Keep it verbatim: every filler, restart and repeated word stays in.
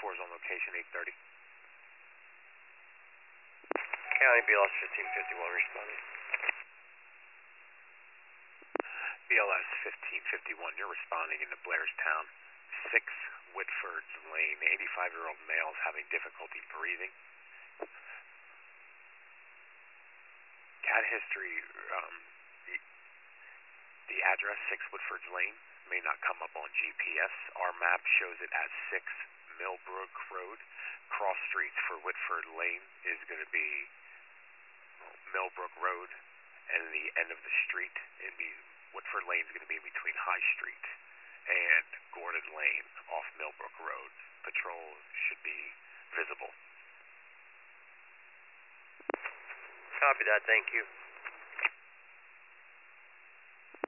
four is on location, eight thirty. County B L S fifteen fifty-one responding. B L S fifteen fifty-one, you're responding into Blairstown. six Whitford's Lane, eighty-five-year-old male is having difficulty breathing. Cat history, um, the, the address, six Whitford's Lane, may not come up on G P S. Our map shows it as six Millbrook Road. Cross streets for Whitford Lane is going to be Millbrook Road, and the end of the street in the Whitford Lane is going to be between High Street and Gordon Lane off Millbrook Road. Patrol should be visible. Copy that, thank you.